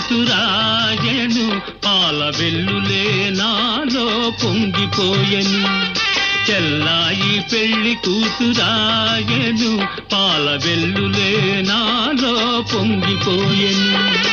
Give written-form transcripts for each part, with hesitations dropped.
కూతురాయను పాల వెల్లులే నాలో పొంగిపోయెను చెల్లాయి పెళ్లి కూతురాయను పాల వెల్లులే నాలో పొంగిపోయెను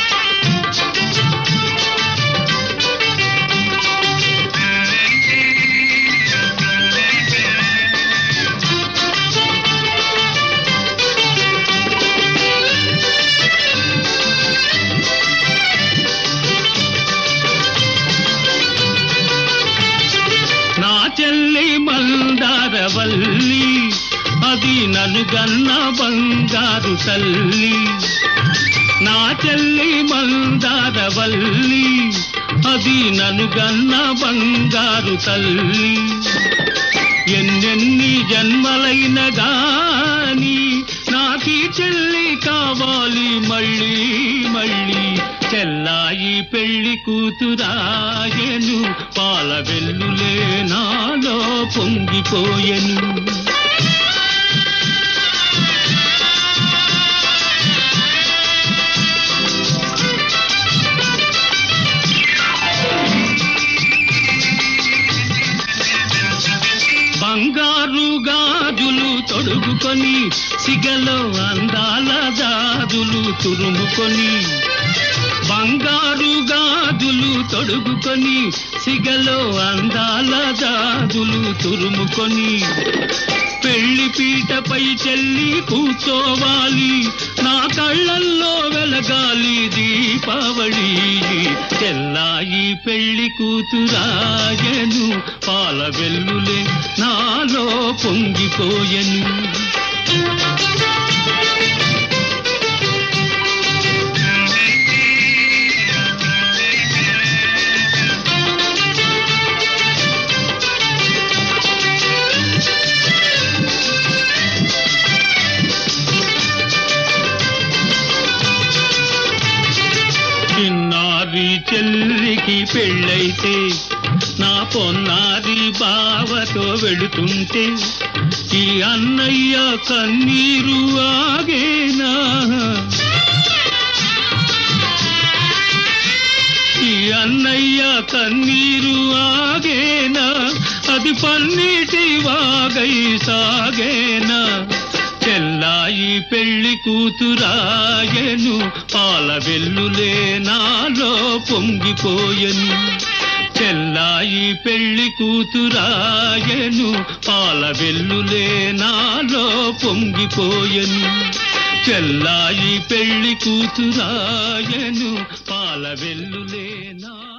నా చెల్లి మందారవల్లి అది నన్ను గన్న బంగారు తల్లి నా చెల్లి మందారవల్లి అది నన్ను గన్న బంగారు తల్లి ఎన్నెన్ని జన్మలైన గాని నాకీ చెల్లి కావాలి మళ్ళీ మళ్ళీ చెల్లాయి పెళ్లి కూతురాయను పాల వెల్లులే నాలో పొంగిపోయెను బంగారు గాజులు తొడుగుకొని సిగలో అందాల గాజులు తురుముకొని బంగారు గాజులు తొడుగుకొని సిగలో అందాల గాజులు తురుముకొని పెళ్లి పీటపై చెల్లి కూర్చోవాలి నా కళ్ళల్లో వెలగాలి దీపావళి చెల్లాయి పెళ్లి కూతురాయను పాల వెల్లులే నాలో పొంగిపోయెను చిన్నారి చెల్లికి పెళ్ళైతే నా పొన్నారి బావతో వెళుతుంటే ఈ అన్నయ్య కన్నీరు ఆగేనా ఈ అన్నయ్య కన్నీరు ఆగేనా అది పన్నీటి వాగై సాగేనా చెల్లాయి పెళ్లి కూతురాయను పాల వెల్లులే నాలో పొంగిపోయెను చెల్లాయి పెళ్లి కూతురాయను పాల వెల్లులే నాలో పొంగిపోయెను చెల్లాయి పెళ్లి కూతురాయను పాల వెల్లులే నా